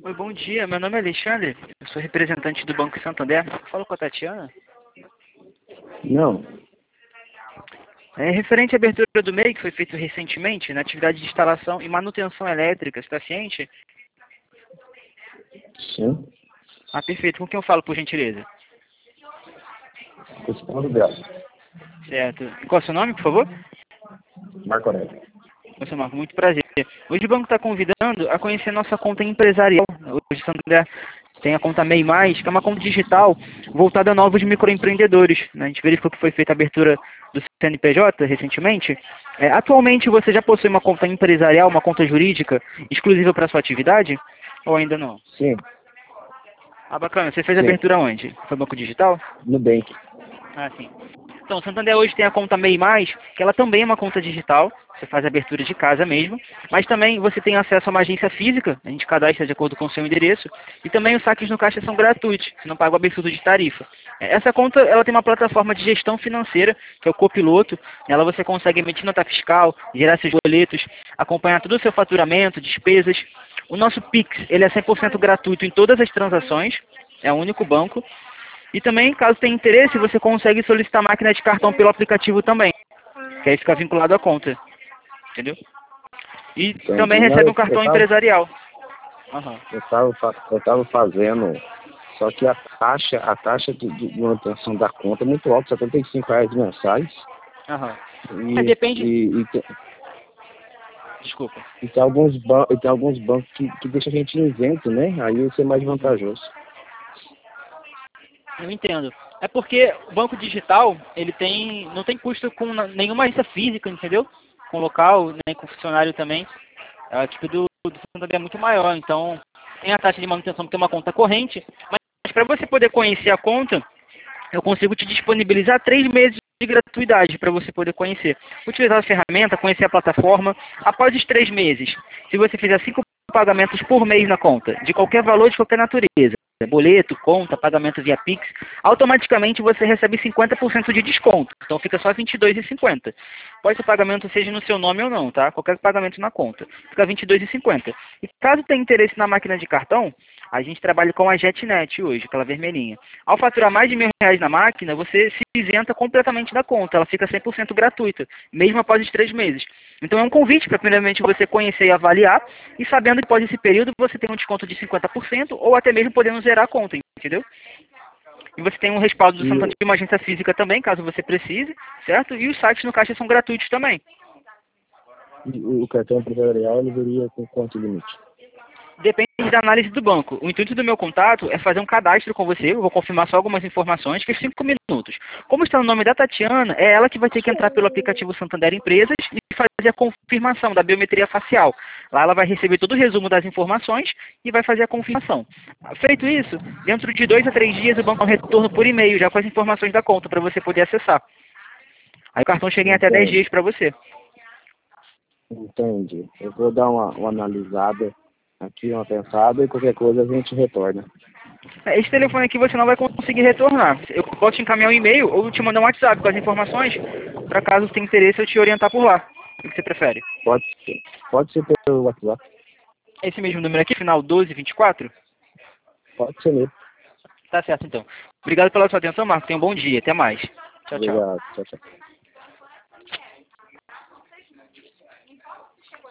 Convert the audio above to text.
Oi, bom dia. Meu nome é Alexandre. Eu sou representante do Banco Santander. Falo com a Tatiana. Não, É referente à abertura do MEI, que foi feito recentemente, na atividade de instalação e manutenção elétrica. Você está ciente? sim. Ah, perfeito. Com quem eu falo, por gentileza? Respondo dela. Certo. Qual é o seu nome, por favor? Marco Aurélio. Você, Marco, muito prazer. Hoje o banco está convidando a conhecer nossa conta empresarial. Hoje o Santander tem a conta MEI+, que é uma conta digital voltada a novos microempreendedores, né? A gente verificou que foi feita a abertura do CNPJ recentemente. Atualmente você já possui uma conta empresarial, uma conta jurídica exclusiva para sua atividade? Ou ainda não? Sim, Ah, bacana. Você fez a sim. abertura onde? Foi Banco Digital? Nubank. Ah, sim. Então, o Santander hoje tem a conta MEI+, que ela também é uma conta digital, você faz abertura de casa mesmo, mas também você tem acesso a uma agência física, a gente cadastra de acordo com o seu endereço, e também os saques no caixa são gratuitos, você não paga o absurdo de tarifa. Essa conta, ela tem uma plataforma de gestão financeira, que é o Copiloto, nela você consegue emitir nota fiscal, gerar seus boletos, acompanhar todo o seu faturamento, despesas. O nosso Pix, ele é 100% gratuito em todas as transações, é o único banco. E também, caso tenha interesse, você consegue solicitar máquina de cartão pelo aplicativo também, que aí fica vinculado à conta, entendeu? E também Entendi. Não, recebe um eu cartão tava, empresarial. Aham, eu tava fazendo, só que a taxa de manutenção da conta é muito alta, R$ 75 mensais. aham. E, Depende. e, e, tem, Desculpa. e tem alguns bancos que deixam a gente isento, né? Aí isso é mais vantajoso. Eu entendo. É porque o banco digital, não tem custo com nenhuma agência física, entendeu? Com local, nem com funcionário também. A tipo do Santander é muito maior, então tem a taxa de manutenção porque é uma conta corrente, mas para você poder conhecer a conta, eu consigo te disponibilizar 3 meses de gratuidade para você poder conhecer. Utilizar a ferramenta, conhecer a plataforma. Após os 3 meses, se você fizer 5 pagamentos por mês na conta, de qualquer valor, de qualquer natureza, boleto, conta, pagamento via Pix, automaticamente você recebe 50% de desconto. Então fica só R$ 22,50. Pode ser o pagamento seja no seu nome ou não, tá? Qualquer pagamento na conta. Fica R$ 22,50. E caso tenha interesse na máquina de cartão, a gente trabalha com a JetNet hoje, aquela vermelhinha. Ao faturar mais de R$ 1.000 na máquina, você se isenta completamente da conta. Ela fica 100% gratuita, mesmo após os 3 meses. Então é um convite para, primeiramente, você conhecer e avaliar. E sabendo que após esse período você tem um desconto de 50% ou até mesmo podendo zerar a conta, entendeu? E você tem um respaldo do E, Santander de uma agência física também, caso você precise, certo? E os sites no caixa são gratuitos também. e o cartão empresarial ele viria com quanto limite? Depende da análise do banco. O intuito do meu contato é fazer um cadastro com você. Eu vou confirmar só algumas informações, que é 5 minutos. Como está no nome da Tatiana, é ela que vai ter que entrar pelo aplicativo Santander Empresas e fazer a confirmação da biometria facial. Lá ela vai receber todo o resumo das informações e vai fazer a confirmação. Feito isso, dentro de 2 a 3 dias o banco dá um retorno por e-mail, já com as informações da conta, para você poder acessar. Aí o cartão chega em até 10 Entende? dias para você. Entendi. Eu vou dar uma analisada aqui, uma pensada, e qualquer coisa a gente retorna. Esse telefone aqui você não vai conseguir retornar. Eu posso te encaminhar um e-mail ou te mandar um WhatsApp com as informações, para caso tenha interesse eu te orientar por lá. O que você prefere? Pode ser. Pode ser pelo WhatsApp. Esse mesmo número aqui, final 1224? Pode ser mesmo. Tá certo então. Obrigado pela sua atenção, Marco. Tenha um bom dia. Até mais. Tchau, tchau. Obrigado. Tchau, tchau.